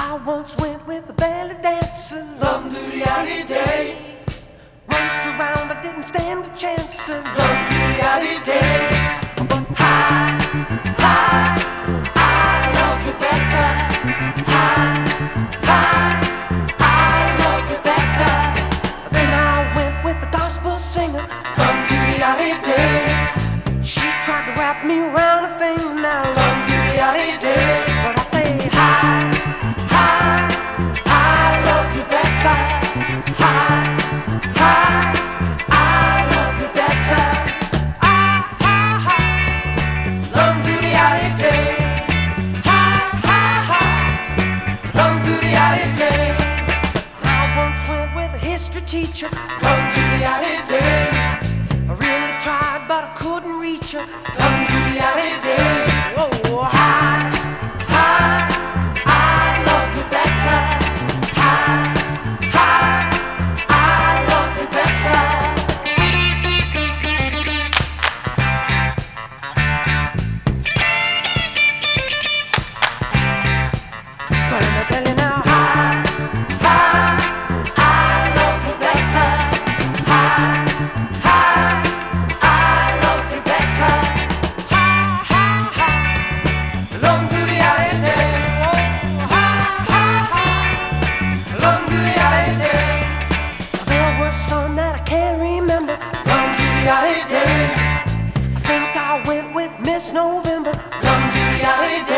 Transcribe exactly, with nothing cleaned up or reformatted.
I once went with a belly dancer, Lum doody addy day, once around I didn't stand a chance, and lum doody addy day. But hi, hi, I love you better. Hi, hi, I love you better. then I went with the gospel singer, Lum doody addy day, she tried to wrap me around her finger. Now lum doody addy day. but I say Hi, hi, I love you better. Hi, hi, I love you better. ah, ah, ah. Lum doody addy day. Hi, hi, hi, lum doody addy day. I once went with a history teacher, Lum doody addy day. I really tried but I couldn't reach her. Lum doody addy day. Oh, Hi, hi, I love you better. Hi, hi, I love you better. but let me tell you now, Hi, hi, I love you better. Hi, hi, I love you better. ha, ha, ha. Lum doody addy day. Hi, hi, hi, lum doody addy day. There was some that I can't remember. Lum doody addy day. I think I went with Miss November. Lum doody addy day.